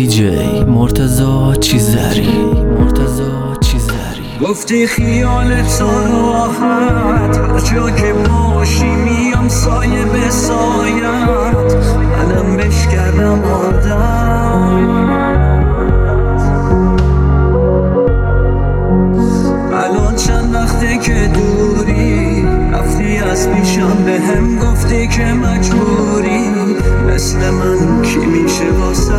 دیجی مرتضی چیزری گفتی خیالت راحت، هر جا که باشی میام سایه به سایت، منم بش کردم عادت. الان چند وقته که دوری، رفتی از پیشم به هم گفتی که مجبوری، مثل من کی میشه واسه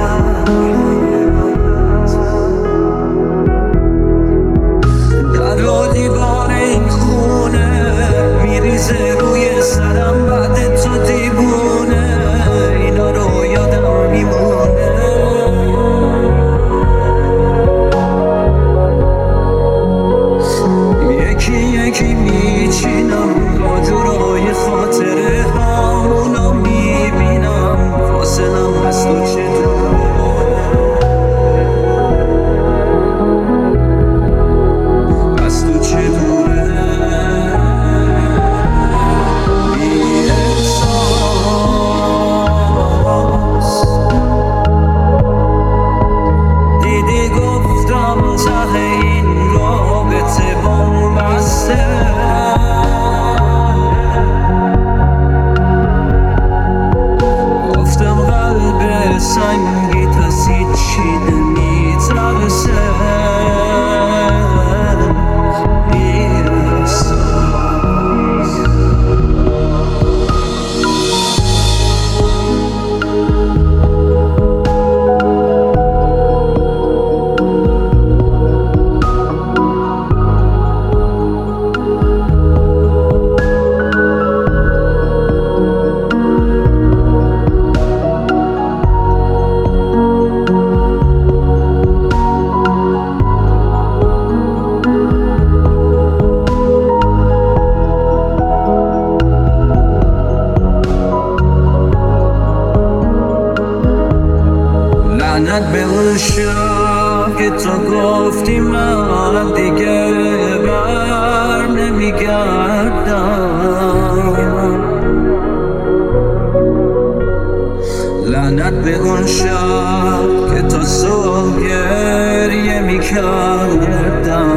دیوار این خونه میریزه روی سرم، بعد تو دیوونه اینا رو یادم میمونه. یکی یکی میچینم آجورای خاطره هامونو میبینم، فاصلم از تو چطور سنگی تسید چی نمیترسه لعنت به اون شب که تو گفتی من دیگه بر نمیگردم، لعنت به اون شب که تا صبح گریه میکردم.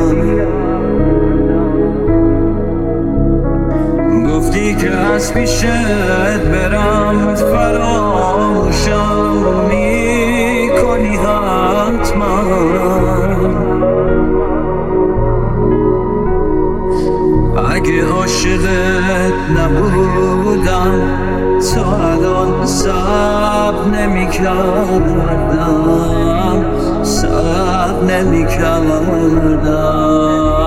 گفتی که از پیشت برم فراموشم میکنی حتما، اگه عاشقت نبودم تا الان صبر نمیکردم.